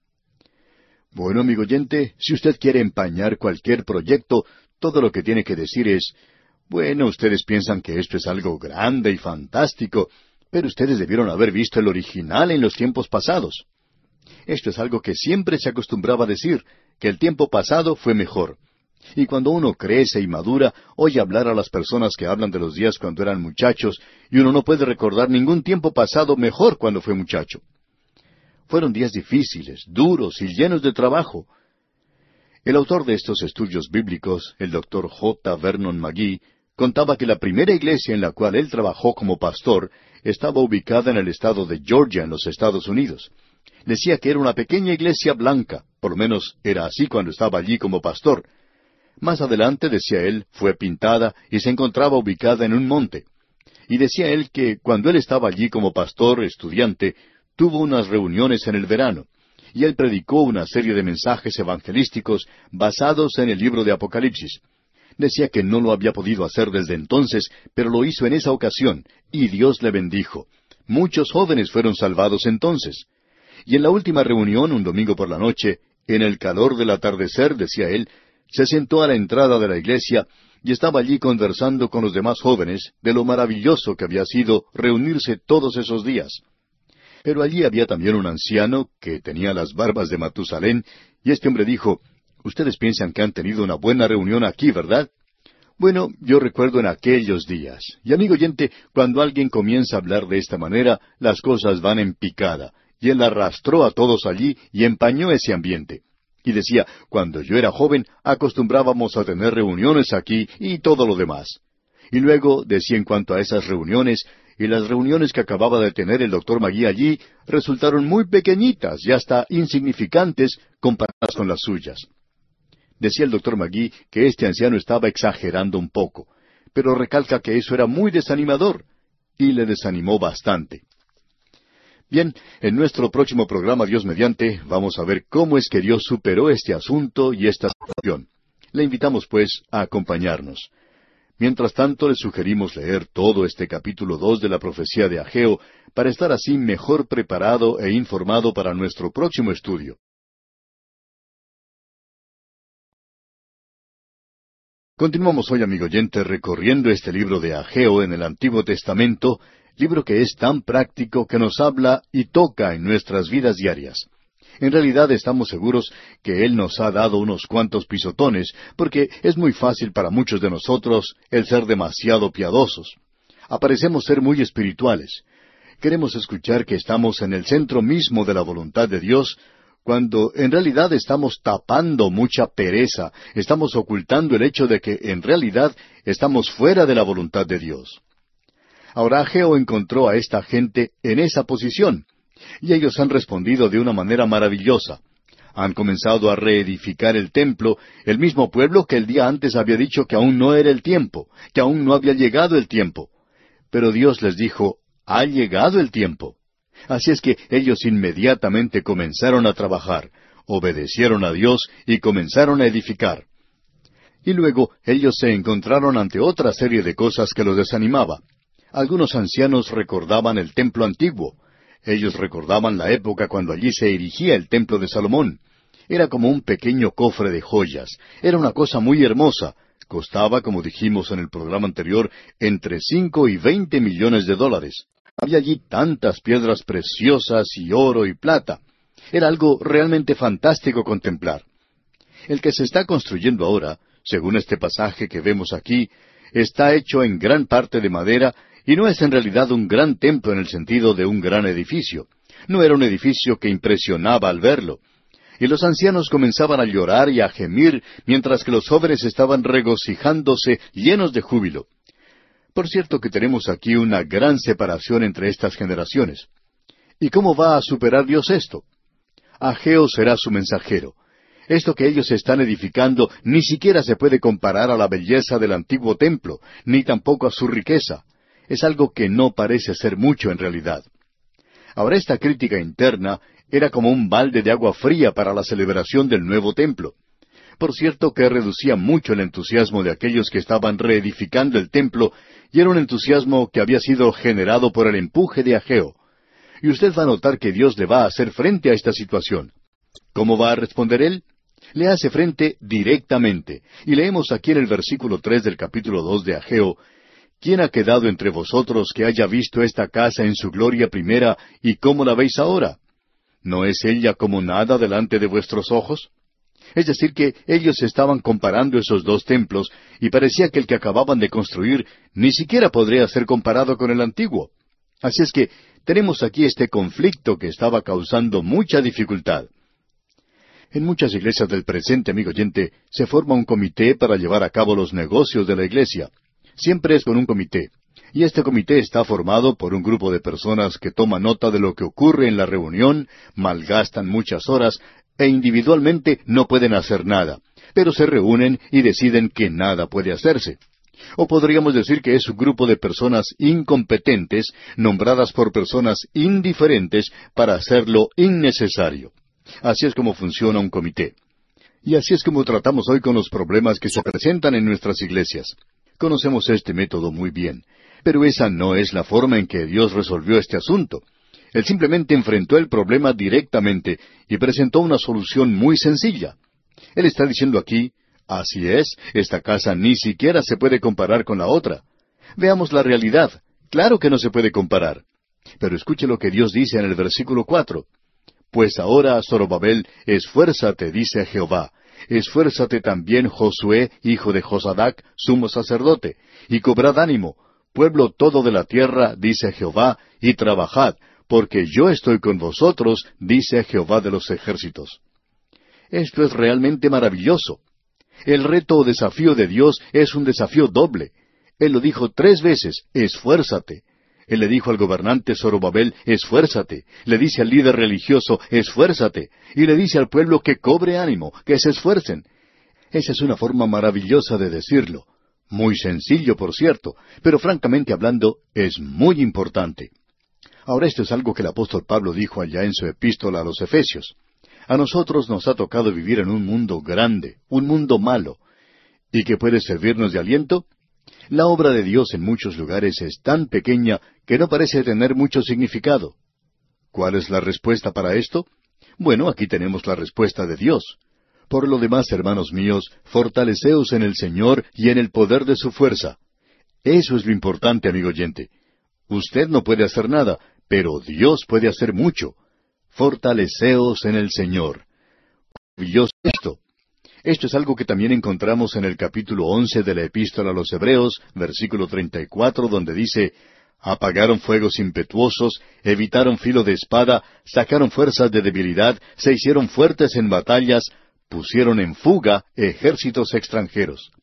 Bueno, amigo oyente, si usted quiere empañar cualquier proyecto, todo lo que tiene que decir es: Bueno, ustedes piensan que esto es algo grande y fantástico, pero ustedes debieron haber visto el original en los tiempos pasados. Esto es algo que siempre se acostumbraba a decir, que el tiempo pasado fue mejor. Y cuando uno crece y madura, oye hablar a las personas que hablan de los días cuando eran muchachos, y uno no puede recordar ningún tiempo pasado mejor cuando fue muchacho. Fueron días difíciles, duros y llenos de trabajo. El autor de estos estudios bíblicos, el Dr. J. Vernon McGee, contaba que la primera iglesia en la cual él trabajó como pastor estaba ubicada en el estado de Georgia, en los Estados Unidos. Decía que era una pequeña iglesia blanca, por lo menos era así cuando estaba allí como pastor. Más adelante, decía él, fue pintada y se encontraba ubicada en un monte. Y decía él que cuando él estaba allí como pastor estudiante, tuvo unas reuniones en el verano, y él predicó una serie de mensajes evangelísticos basados en el libro de Apocalipsis. Decía que no lo había podido hacer desde entonces, pero lo hizo en esa ocasión, y Dios le bendijo. Muchos jóvenes fueron salvados entonces. Y en la última reunión, un domingo por la noche, en el calor del atardecer, decía él, se sentó a la entrada de la iglesia y estaba allí conversando con los demás jóvenes de lo maravilloso que había sido reunirse todos esos días. Pero allí había también un anciano que tenía las barbas de Matusalén, y este hombre dijo: Ustedes piensan que han tenido una buena reunión aquí, ¿verdad? Bueno, yo recuerdo en aquellos días. Y amigo oyente, cuando alguien comienza a hablar de esta manera, las cosas van en picada. Y él arrastró a todos allí y empañó ese ambiente. Y decía: cuando yo era joven, acostumbrábamos a tener reuniones aquí y todo lo demás. Y luego decía en cuanto a esas reuniones, y las reuniones que acababa de tener el doctor Magui allí resultaron muy pequeñitas y hasta insignificantes comparadas con las suyas. Decía el doctor Magui que este anciano estaba exagerando un poco, pero recalca que eso era muy desanimador, y le desanimó bastante. Bien, en nuestro próximo programa, Dios mediante, vamos a ver cómo es que Dios superó este asunto y esta situación. Le invitamos, pues, a acompañarnos. Mientras tanto, le sugerimos leer todo este capítulo 2 de la profecía de Ageo para estar así mejor preparado e informado para nuestro próximo estudio. Continuamos hoy, amigo oyente, recorriendo este libro de Ageo en el Antiguo Testamento, libro que es tan práctico que nos habla y toca en nuestras vidas diarias. En realidad estamos seguros que Él nos ha dado unos cuantos pisotones, porque es muy fácil para muchos de nosotros el ser demasiado piadosos. Aparecemos ser muy espirituales. Queremos escuchar que estamos en el centro mismo de la voluntad de Dios, cuando en realidad estamos tapando mucha pereza, estamos ocultando el hecho de que en realidad estamos fuera de la voluntad de Dios. Ahora Ageo encontró a esta gente en esa posición, y ellos han respondido de una manera maravillosa. Han comenzado a reedificar el templo, el mismo pueblo que el día antes había dicho que aún no era el tiempo, que aún no había llegado el tiempo. Pero Dios les dijo, ha llegado el tiempo. Así es que ellos inmediatamente comenzaron a trabajar, obedecieron a Dios y comenzaron a edificar. Y luego ellos se encontraron ante otra serie de cosas que los desanimaba. Algunos ancianos recordaban el templo antiguo. Ellos recordaban la época cuando allí se erigía el templo de Salomón. Era como un pequeño cofre de joyas. Era una cosa muy hermosa. Costaba, como dijimos en el programa anterior, entre 5 y 20 millones de dólares. Había allí tantas piedras preciosas y oro y plata. Era algo realmente fantástico contemplar. El que se está construyendo ahora, según este pasaje que vemos aquí, está hecho en gran parte de madera y no es en realidad un gran templo en el sentido de un gran edificio. No era un edificio que impresionaba al verlo. Y los ancianos comenzaban a llorar y a gemir, mientras que los jóvenes estaban regocijándose llenos de júbilo. Por cierto que tenemos aquí una gran separación entre estas generaciones. ¿Y cómo va a superar Dios esto? Ageo será su mensajero. Esto que ellos están edificando ni siquiera se puede comparar a la belleza del antiguo templo, ni tampoco a su riqueza. Es algo que no parece ser mucho en realidad. Ahora esta crítica interna era como un balde de agua fría para la celebración del nuevo templo. Por cierto que reducía mucho el entusiasmo de aquellos que estaban reedificando el templo, y era un entusiasmo que había sido generado por el empuje de Ageo. Y usted va a notar que Dios le va a hacer frente a esta situación. ¿Cómo va a responder Él? Le hace frente directamente. Y leemos aquí en el versículo 3 del capítulo 2 de Ageo, ¿quién ha quedado entre vosotros que haya visto esta casa en su gloria primera, y cómo la veis ahora? ¿No es ella como nada delante de vuestros ojos? Es decir, que ellos estaban comparando esos dos templos, y parecía que el que acababan de construir ni siquiera podría ser comparado con el antiguo. Así es que tenemos aquí este conflicto que estaba causando mucha dificultad. En muchas iglesias del presente, amigo oyente, se forma un comité para llevar a cabo los negocios de la iglesia. Siempre es con un comité. Y este comité está formado por un grupo de personas que toman nota de lo que ocurre en la reunión, malgastan muchas horas, e individualmente no pueden hacer nada, pero se reúnen y deciden que nada puede hacerse. O podríamos decir que es un grupo de personas incompetentes, nombradas por personas indiferentes para hacer lo innecesario. Así es como funciona un comité. Y así es como tratamos hoy con los problemas que se presentan en nuestras iglesias. Conocemos este método muy bien, pero esa no es la forma en que Dios resolvió este asunto. Él simplemente enfrentó el problema directamente y presentó una solución muy sencilla. Él está diciendo aquí, así es, esta casa ni siquiera se puede comparar con la otra. Veamos la realidad. Claro que no se puede comparar. Pero escuche lo que Dios dice en el versículo 4. Pues ahora, Zorobabel, esfuérzate, dice Jehová. Esfuérzate también, Josué, hijo de Josadac, sumo sacerdote, y cobrad ánimo, pueblo todo de la tierra, dice Jehová, y trabajad, porque yo estoy con vosotros, dice Jehová de los ejércitos. Esto es realmente maravilloso. El reto o desafío de Dios es un desafío doble. Él lo dijo 3 veces, esfuérzate. Él le dijo al gobernante Zorobabel, esfuérzate. Le dice al líder religioso, esfuérzate. Y le dice al pueblo que cobre ánimo, que se esfuercen. Esa es una forma maravillosa de decirlo. Muy sencillo, por cierto, pero francamente hablando, es muy importante. Ahora esto es algo que el apóstol Pablo dijo allá en su epístola a los Efesios. A nosotros nos ha tocado vivir en un mundo grande, un mundo malo. ¿Y qué puede servirnos de aliento? La obra de Dios en muchos lugares es tan pequeña que no parece tener mucho significado. ¿Cuál es la respuesta para esto? Bueno, aquí tenemos la respuesta de Dios. Por lo demás, hermanos míos, fortaleceos en el Señor y en el poder de su fuerza. Eso es lo importante, amigo oyente. Usted no puede hacer nada, pero Dios puede hacer mucho. Fortaleceos en el Señor. Maravilloso esto. Esto es algo que también encontramos en el capítulo 11 de la Epístola a los Hebreos, versículo 34, donde dice, apagaron fuegos impetuosos, evitaron filo de espada, sacaron fuerzas de debilidad, se hicieron fuertes en batallas, pusieron en fuga ejércitos extranjeros.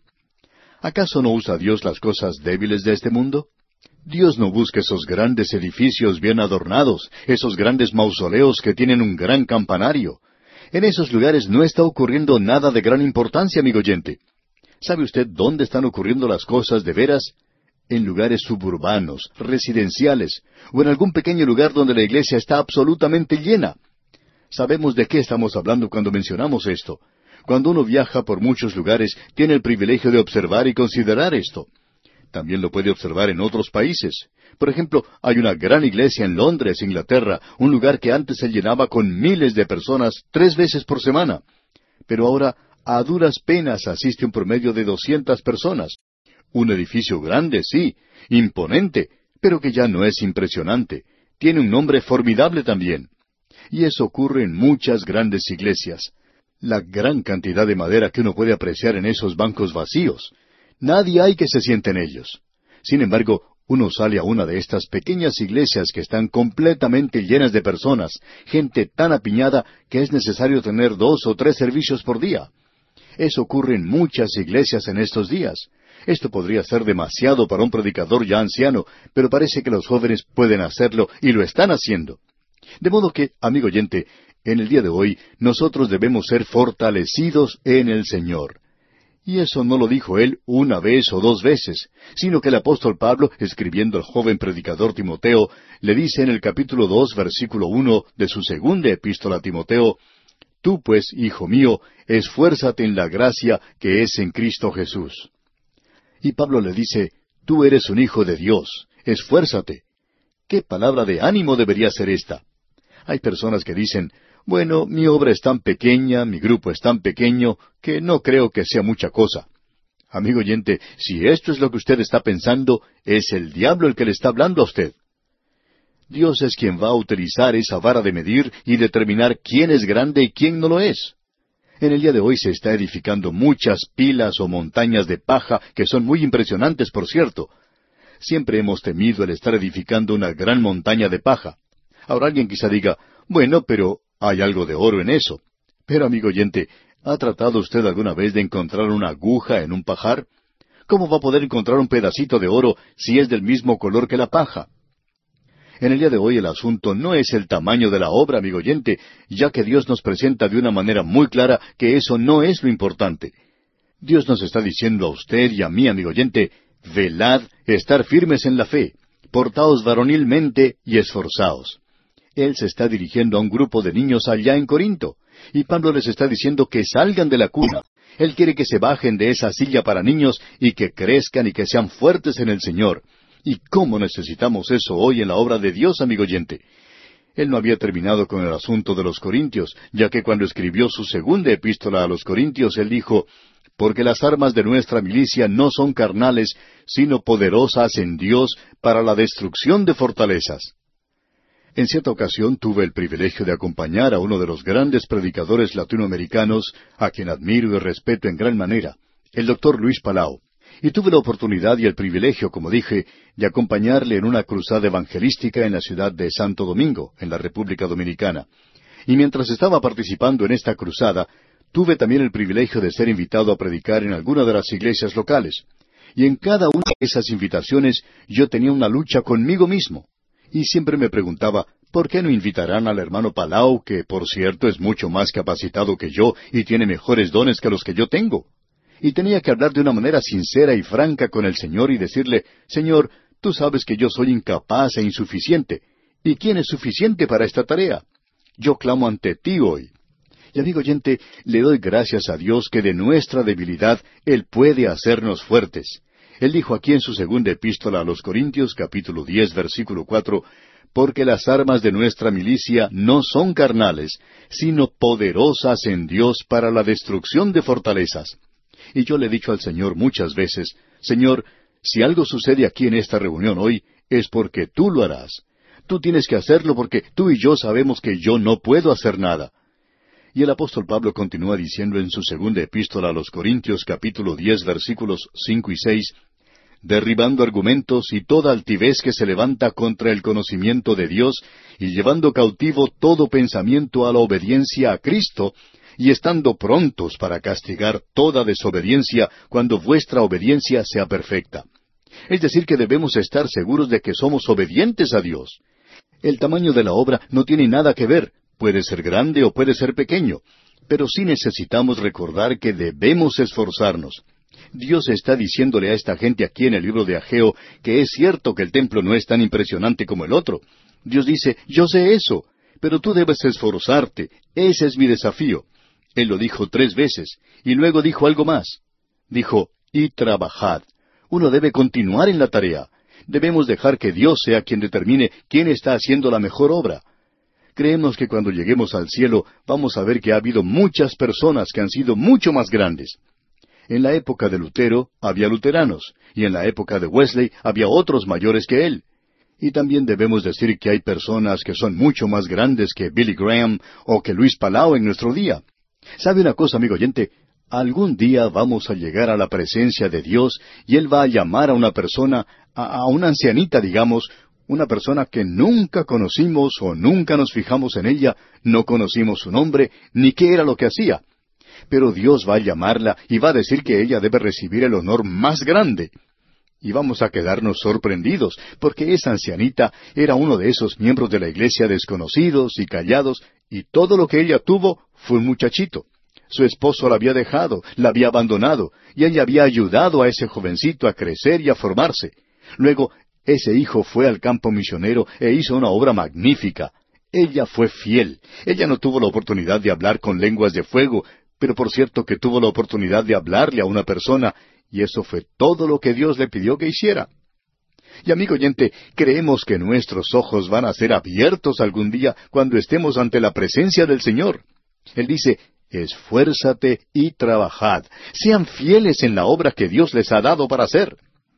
¿Acaso no usa Dios las cosas débiles de este mundo? Dios no busca esos grandes edificios bien adornados, esos grandes mausoleos que tienen un gran campanario. En esos lugares no está ocurriendo nada de gran importancia, amigo oyente. ¿Sabe usted dónde están ocurriendo las cosas de veras? En lugares suburbanos, residenciales, o en algún pequeño lugar donde la iglesia está absolutamente llena. Sabemos de qué estamos hablando cuando mencionamos esto. Cuando uno viaja por muchos lugares, tiene el privilegio de observar y considerar esto. También lo puede observar en otros países. Por ejemplo, hay una gran iglesia en Londres, Inglaterra, un lugar que antes se llenaba con miles de personas 3 veces por semana. Pero ahora, a duras penas asiste un promedio de 200 personas. Un edificio grande, sí, imponente, pero que ya no es impresionante. Tiene un nombre formidable también. Y eso ocurre en muchas grandes iglesias. La gran cantidad de madera que uno puede apreciar en esos bancos vacíos. Nadie hay que se siente en ellos. Sin embargo, uno sale a una de estas pequeñas iglesias que están completamente llenas de personas, gente tan apiñada que es necesario tener 2 o 3 servicios por día. Eso ocurre en muchas iglesias en estos días. Esto podría ser demasiado para un predicador ya anciano, pero parece que los jóvenes pueden hacerlo y lo están haciendo. De modo que, amigo oyente, en el día de hoy nosotros debemos ser fortalecidos en el Señor. Y eso no lo dijo él una vez o 2 veces, sino que el apóstol Pablo, escribiendo al joven predicador Timoteo, le dice en el capítulo 2, versículo 1 de su segunda epístola a Timoteo, tú pues, hijo mío, esfuérzate en la gracia que es en Cristo Jesús. Y Pablo le dice, tú eres un hijo de Dios, esfuérzate. ¿Qué palabra de ánimo debería ser esta? Hay personas que dicen, bueno, mi obra es tan pequeña, mi grupo es tan pequeño, que no creo que sea mucha cosa. Amigo oyente, si esto es lo que usted está pensando, es el diablo el que le está hablando a usted. Dios es quien va a utilizar esa vara de medir y determinar quién es grande y quién no lo es. En el día de hoy se está edificando muchas pilas o montañas de paja que son muy impresionantes, por cierto. Siempre hemos temido el estar edificando una gran montaña de paja. Ahora alguien quizá diga, bueno, pero hay algo de oro en eso. Pero, amigo oyente, ¿ha tratado usted alguna vez de encontrar una aguja en un pajar? ¿Cómo va a poder encontrar un pedacito de oro si es del mismo color que la paja? En el día de hoy el asunto no es el tamaño de la obra, amigo oyente, ya que Dios nos presenta de una manera muy clara que eso no es lo importante. Dios nos está diciendo a usted y a mí, amigo oyente, velad, estar firmes en la fe, portaos varonilmente y esforzaos. Él se está dirigiendo a un grupo de niños allá en Corinto, y Pablo les está diciendo que salgan de la cuna. Él quiere que se bajen de esa silla para niños y que crezcan y que sean fuertes en el Señor. ¿Y cómo necesitamos eso hoy en la obra de Dios, amigo oyente? Él no había terminado con el asunto de los Corintios, ya que cuando escribió su segunda epístola a los Corintios, él dijo, porque las armas de nuestra milicia no son carnales, sino poderosas en Dios para la destrucción de fortalezas. En cierta ocasión tuve el privilegio de acompañar a uno de los grandes predicadores latinoamericanos, a quien admiro y respeto en gran manera, el doctor Luis Palau. Y tuve la oportunidad y el privilegio, como dije, de acompañarle en una cruzada evangelística en la ciudad de Santo Domingo, en la República Dominicana. Y mientras estaba participando en esta cruzada, tuve también el privilegio de ser invitado a predicar en alguna de las iglesias locales. Y en cada una de esas invitaciones yo tenía una lucha conmigo mismo. Y siempre me preguntaba, ¿por qué no invitarán al hermano Palau, que por cierto es mucho más capacitado que yo y tiene mejores dones que los que yo tengo? Y tenía que hablar de una manera sincera y franca con el Señor y decirle, Señor, tú sabes que yo soy incapaz e insuficiente. ¿Y quién es suficiente para esta tarea? Yo clamo ante ti hoy. Y amigo oyente, le doy gracias a Dios que de nuestra debilidad Él puede hacernos fuertes. Él dijo aquí en su segunda epístola a los Corintios, capítulo 10, versículo 4, porque las armas de nuestra milicia no son carnales, sino poderosas en Dios para la destrucción de fortalezas. Y yo le he dicho al Señor muchas veces, Señor, si algo sucede aquí en esta reunión hoy, es porque tú lo harás. Tú tienes que hacerlo porque tú y yo sabemos que yo no puedo hacer nada. Y el apóstol Pablo continúa diciendo en su segunda epístola a los Corintios, capítulo 10, versículos 5 y 6, derribando argumentos y toda altivez que se levanta contra el conocimiento de Dios, y llevando cautivo todo pensamiento a la obediencia a Cristo, y estando prontos para castigar toda desobediencia cuando vuestra obediencia sea perfecta. Es decir, que debemos estar seguros de que somos obedientes a Dios. El tamaño de la obra no tiene nada que ver, puede ser grande o puede ser pequeño, pero sí necesitamos recordar que debemos esforzarnos. Dios está diciéndole a esta gente aquí en el libro de Ageo que es cierto que el templo no es tan impresionante como el otro. Dios dice, yo sé eso, pero tú debes esforzarte, ese es mi desafío. Él lo dijo 3 veces, y luego dijo algo más. Dijo, y trabajad. Uno debe continuar en la tarea. Debemos dejar que Dios sea quien determine quién está haciendo la mejor obra. Creemos que cuando lleguemos al cielo vamos a ver que ha habido muchas personas que han sido mucho más grandes. En la época de Lutero había luteranos, y en la época de Wesley había otros mayores que él. Y también debemos decir que hay personas que son mucho más grandes que Billy Graham o que Luis Palau en nuestro día. ¿Sabe una cosa, amigo oyente? Algún día vamos a llegar a la presencia de Dios y Él va a llamar a una persona, a una ancianita, digamos, una persona que nunca conocimos o nunca nos fijamos en ella, no conocimos su nombre, ni qué era lo que hacía. Pero Dios va a llamarla y va a decir que ella debe recibir el honor más grande. Y vamos a quedarnos sorprendidos, porque esa ancianita era uno de esos miembros de la iglesia desconocidos y callados, y todo lo que ella tuvo fue un muchachito. Su esposo la había dejado, la había abandonado, y ella había ayudado a ese jovencito a crecer y a formarse. Luego, ese hijo fue al campo misionero e hizo una obra magnífica. Ella fue fiel. Ella no tuvo la oportunidad de hablar con lenguas de fuego, pero por cierto que tuvo la oportunidad de hablarle a una persona, y eso fue todo lo que Dios le pidió que hiciera. Y amigo oyente, creemos que nuestros ojos van a ser abiertos algún día cuando estemos ante la presencia del Señor. Él dice, esfuérzate y trabajad. Sean fieles en la obra que Dios les ha dado para hacer.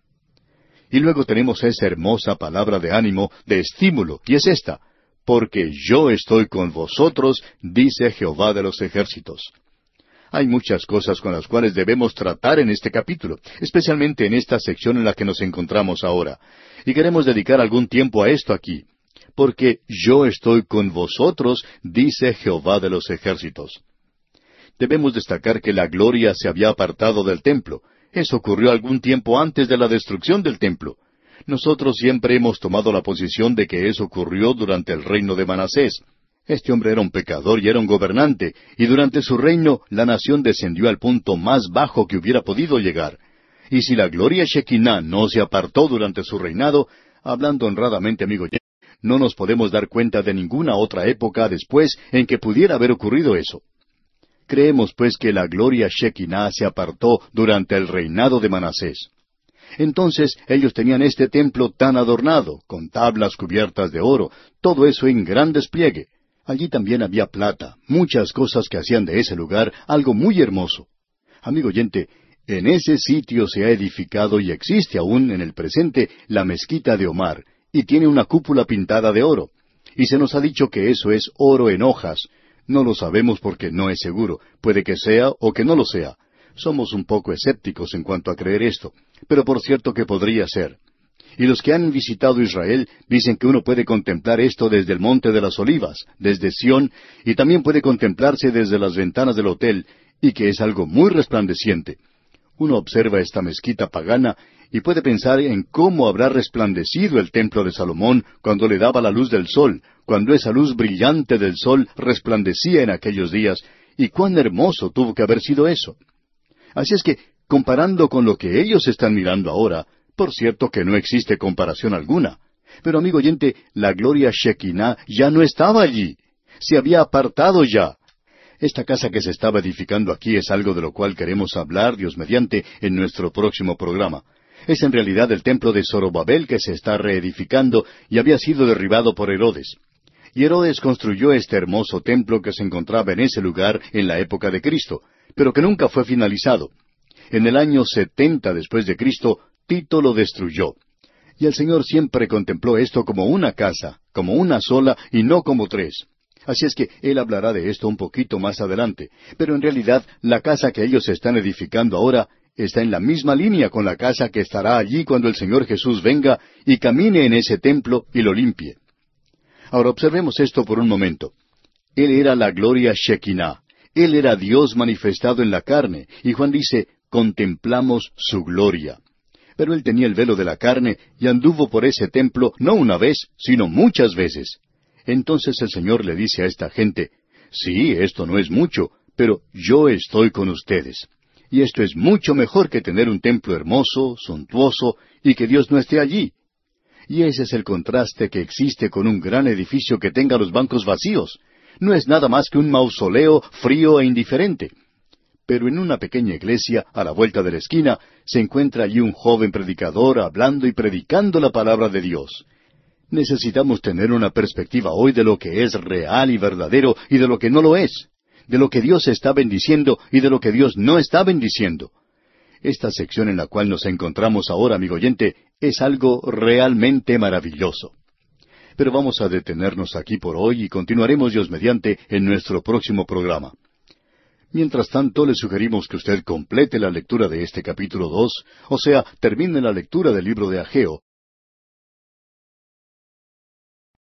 Y luego tenemos esa hermosa palabra de ánimo, de estímulo, y es esta, porque yo estoy con vosotros, dice Jehová de los ejércitos. Hay muchas cosas con las cuales debemos tratar en este capítulo, especialmente en esta sección en la que nos encontramos ahora. Y queremos dedicar algún tiempo a esto aquí. Porque yo estoy con vosotros, dice Jehová de los ejércitos. Debemos destacar que la gloria se había apartado del templo. Eso ocurrió algún tiempo antes de la destrucción del templo. Nosotros siempre hemos tomado la posición de que eso ocurrió durante el reino de Manasés. Este hombre era un pecador y era un gobernante, y durante su reino la nación descendió al punto más bajo que hubiera podido llegar. Y si la gloria Shekinah no se apartó durante su reinado, hablando honradamente, amigo, no nos podemos dar cuenta de ninguna otra época después en que pudiera haber ocurrido eso. Creemos pues que la gloria Shekinah se apartó durante el reinado de Manasés. Entonces ellos tenían este templo tan adornado, con tablas cubiertas de oro, todo eso en gran despliegue. Allí también había plata, muchas cosas que hacían de ese lugar algo muy hermoso. Amigo oyente, en ese sitio se ha edificado y existe aún en el presente la mezquita de Omar, y tiene una cúpula pintada de oro. Y se nos ha dicho que eso es oro en hojas. No lo sabemos porque no es seguro, puede que sea o que no lo sea. Somos un poco escépticos en cuanto a creer esto, pero por cierto que podría ser. Y los que han visitado Israel dicen que uno puede contemplar esto desde el Monte de las Olivas, desde Sión, y también puede contemplarse desde las ventanas del hotel, y que es algo muy resplandeciente. Uno observa esta mezquita pagana y puede pensar en cómo habrá resplandecido el templo de Salomón cuando le daba la luz del sol, cuando esa luz brillante del sol resplandecía en aquellos días, y cuán hermoso tuvo que haber sido eso. Así es que, comparando con lo que ellos están mirando ahora, por cierto que no existe comparación alguna. Pero amigo oyente, la gloria Shekinah ya no estaba allí. Se había apartado ya. Esta casa que se estaba edificando aquí es algo de lo cual queremos hablar, Dios mediante, en nuestro próximo programa. Es en realidad el templo de Zorobabel que se está reedificando y había sido derribado por Herodes. Y Herodes construyó este hermoso templo que se encontraba en ese lugar en la época de Cristo, pero que nunca fue finalizado. En el año 70 después de Cristo, Tito lo destruyó. Y el Señor siempre contempló esto como una casa, como una sola y no como tres. Así es que Él hablará de esto un poquito más adelante. Pero en realidad, la casa que ellos están edificando ahora está en la misma línea con la casa que estará allí cuando el Señor Jesús venga y camine en ese templo y lo limpie. Ahora observemos esto por un momento. Él era la gloria Shekinah. Él era Dios manifestado en la carne. Y Juan dice, contemplamos su gloria. Pero Él tenía el velo de la carne y anduvo por ese templo no una vez, sino muchas veces. Entonces el Señor le dice a esta gente, sí, esto no es mucho, pero yo estoy con ustedes. Y esto es mucho mejor que tener un templo hermoso, suntuoso, y que Dios no esté allí. Y ese es el contraste que existe con un gran edificio que tenga los bancos vacíos. No es nada más que un mausoleo frío e indiferente. Pero en una pequeña iglesia, a la vuelta de la esquina, se encuentra allí un joven predicador hablando y predicando la palabra de Dios. Necesitamos tener una perspectiva hoy de lo que es real y verdadero y de lo que no lo es, de lo que Dios está bendiciendo y de lo que Dios no está bendiciendo. Esta sección en la cual nos encontramos ahora, amigo oyente, es algo realmente maravilloso. Pero vamos a detenernos aquí por hoy y continuaremos Dios mediante en nuestro próximo programa. Mientras tanto, le sugerimos que usted complete la lectura de este capítulo 2, o sea, termine la lectura del libro de Ageo,